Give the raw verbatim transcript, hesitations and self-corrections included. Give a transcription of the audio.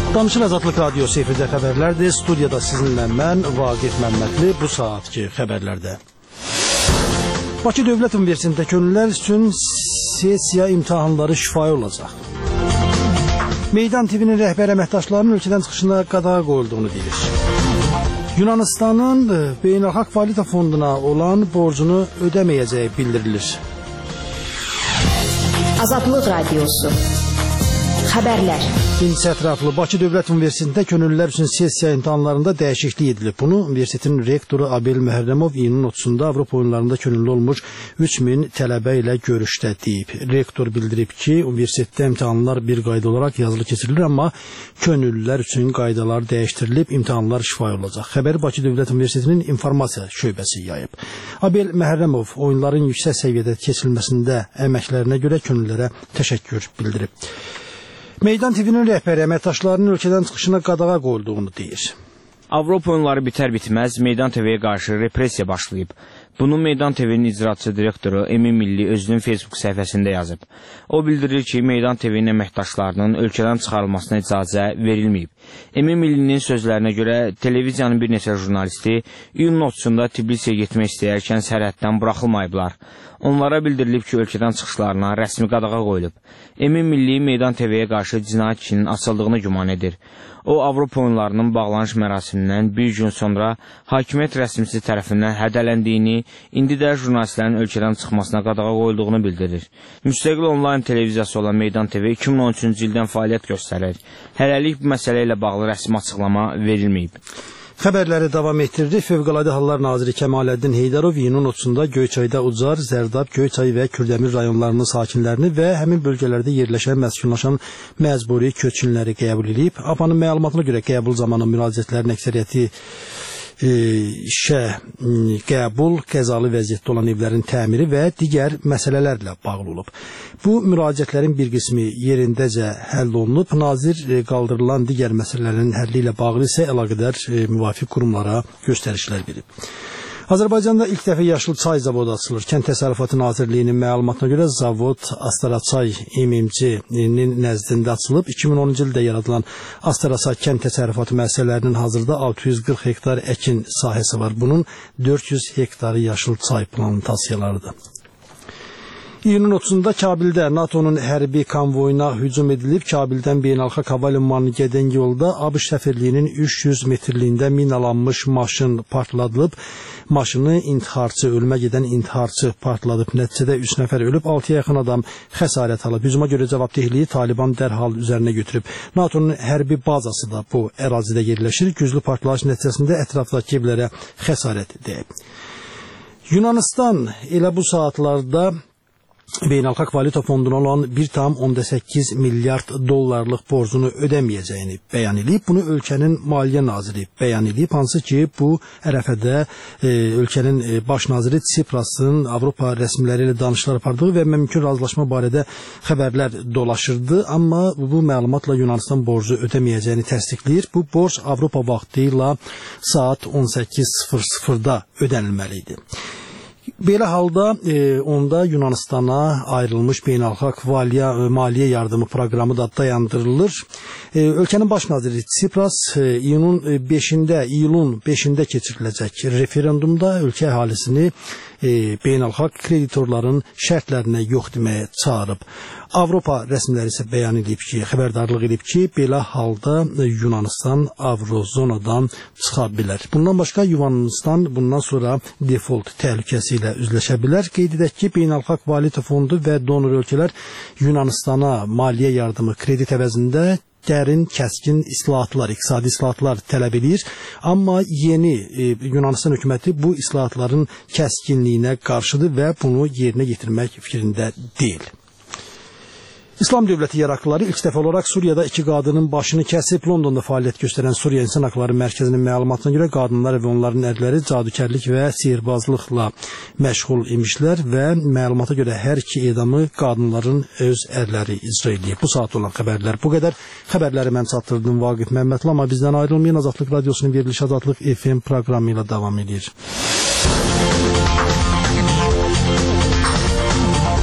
Danışır Azadlıq Radiosu efirdə xəbərlərdir. Studiyada sizinlə mən, Vaqif Məmmədli, bu saatki xəbərlərdə. Bakı Dövlət Universitetində könüllülər üçün sessiya imtahanları şifahi olacaq. Meydan T V-nin rəhbər əməkdaşlarının ölkədən çıxışına qadağa qoyulduğunu deyir. Yunanistanın Beynəlxalq Valyuta Fonduna olan borcunu ödəməyəcəyi bildirilir. Azadlıq Radiosu Xəbərlər. İncisi ətraflı Bakı Dövlət Universitetində könüllülər üçün sessiya imtahanlarında dəyişiklik edilib. Bunu universitetin rektoru Abel Məhərrəmov iyunun otuzunda Avropa oyunlarında könüllü olmuş üç min tələbə ilə görüşdə deyib. Rektor bildirib ki, universitetdə imtahanlar bir qayda olaraq yazılı keçirilir, amma könüllülər üçün qaydalar dəyişdirilib, imtahanlar şifahi olacaq. Xəbəri Bakı Dövlət Universitetinin informasiya şöbəsi yayıb. Abel Məhərrəmov oyunların yüksək səviyyədə keçirilməsində əməklərinə görə könüllülərə təşəkkür bildirib. Meydan T V-nin rəhbəri əməkdaşlarının ölkədən çıxışına qadağa qoyulduğunu deyir. Avropa oyunları bitər-bitməz Meydan T V-yə qarşı repressiya başlayıb. Bunu Meydan T V-nin icraçı direktoru Emin Milli özünün Facebook səhifəsində yazıb. O bildirir ki, Meydan T V-nin əməkdaşlarının ölkədən çıxarılmasına icazə verilməyib. Emin Millinin sözlərinə görə televiziyanın bir neçə jurnalisti iyunun otuzunda Tbilisiyə getmək istəyərkən sərhəddən buraxılmayıblar. Onlara bildirilib ki, ölkədən çıxışlarına rəsmi qadağa qoyulub. Emin Milli Meydan T V-yə qarşı cinayət işinin açıldığını güman edir. O, Avropa oyunlarının bağlanış mərasimindən bir gün sonra hakimiyyət rəsmisi tərəfindən hədələndiyini, indi də jurnalistlərin ölkədən çıxmasına qadağa qoyulduğunu bildirir. Müstəqil onlayn televiziyası olan Meydan T V iki min on üçüncü ildən fəaliyyət göstərir. Hələlik bu məsələ ilə bağlı rəsmi açıqlama verilməyib. Xəbərləri davam etdirir. Fövqəladə Hallar Naziri Kəmaləddin Heydərov iyunun otuzunda Göyçayda Ucar, Zərdab, Göyçay və Kürdəmir rayonlarının sakinlərini və həmin bölgələrdə yerləşən, məskunlaşan məcburi köçkünləri qəbul edib. A P A-nın məlumatına görə qəbul zamanı müraciətlərin əksəriyyəti işə qəbul, qəzalı vəziyyətdə olan evlərin təmiri və digər məsələlərlə bağlı olub. Bu müraciətlərin bir qismi yerindəcə həll olunub. Nazir qaldırılan digər məsələlərin həlli ilə bağlı isə əlaqədar müvafiq qurumlara göstərişlər verib. Azərbaycanda ilk dəfə yaşıl çay zavodu açılır. Kənd Təsərrüfatı Nazirliyinin məlumatına görə zavod Astaraçay M M C-nin nəzdində açılıb. iki min onuncu ildə yaradılan Astaraçay kənd təsərrüfatı müəssisələrinin hazırda altı yüz qırx hektar əkin sahəsi var. Bunun dörd yüz hektarı yaşıl çay plantasiyalarıdır. İyunun otuzunda Kabildə NATO'nun hərbi konvoyuna hücum edilib. Kabildən beynəlxalq hava limanına gedən yolda ABŞ səfirliyinin üç yüz metrliyində minalanmış maşın partladılıb. Maşını intiharçı, ölümə gedən intiharçı partladıb. Nəticədə üç nəfər ölüb, altıya yaxın adam xəsarət alıb. Hücuma görə cavabdehliyi Taliban dərhal üzərinə götürüb. NATO'nun hərbi bazası da bu ərazidə yerləşir. Güclü partlayış nəticəsində ətrafdakı evlərə xəsarət dəyib. Yunanistan elə bu saatlarda Beynəlxalq Valyuta Fonduna olan bir tam on səkkiz milyard dollarlıq borcunu ödəməyəcəyini bəyan edib. Bunu ölkənin Maliyyə Naziri bəyan edib. Hansı ki, bu ərəfədə e, ölkənin e, baş naziri Tsiprasın Avropa rəsmiləri ilə danışıqlar apardığı və mümkün razılaşma barədə xəbərlər dolaşırdı. Amma bu məlumatla Yunanistan borcu ödəməyəcəyini təsdiqləyir. Bu borc Avropa vaxtı ilə saat on səkkiz sıfır sıfırda ödənilməli idi. Belə halda e, onda Yunanistana ayrılmış beynəlxalq maliyyə yardımı proqramı da dayandırılır. E, ölkənin baş naziri Tsipras e, iyunun beşində, iyulun beşində keçiriləcək referendumda ölkə əhalisini e, beynəlxalq kreditorların şərtlərinə yox deməyə çağırıb. Avropa rəsmiləri isə bəyan edib ki, xəbərdarlıq edib ki, belə halda Yunanistan avrozonadan çıxa bilər. Bundan başqa Yunanistan bundan sonra default təhlükəsi ilə üzləşə bilər. Qeyd edək ki, Beynəlxalq Valyuta Fondu və donor ölkələr Yunanistana maliyyə yardımı kredit əvəzində dərin, kəskin islahatlar, iqtisadi islahatlar tələb edir. Amma yeni e, Yunanistan hökuməti bu islahatların kəskinliyinə qarşıdır və bunu yerinə yetirmək fikrində deyil. İslam dövləti yaraqlıları ilk dəfə olaraq Suriyada iki qadının başını kəsib. Londonda fəaliyyət göstərən Suriya İnsan Haqları Mərkəzinin məlumatına görə qadınlar və onların ərləri cadükərlik və sihirbazlıqla məşğul imişlər və məlumata görə hər iki edamı qadınların öz ərləri icra edib. Bu saat olan xəbərlər bu qədər. Xəbərləri mən çatdırdım Vaqif Məmmədli, amma bizdən ayrılmayın. Azadlıq Radiosunun verilişi Azadlıq F M proqramı ilə davam edir.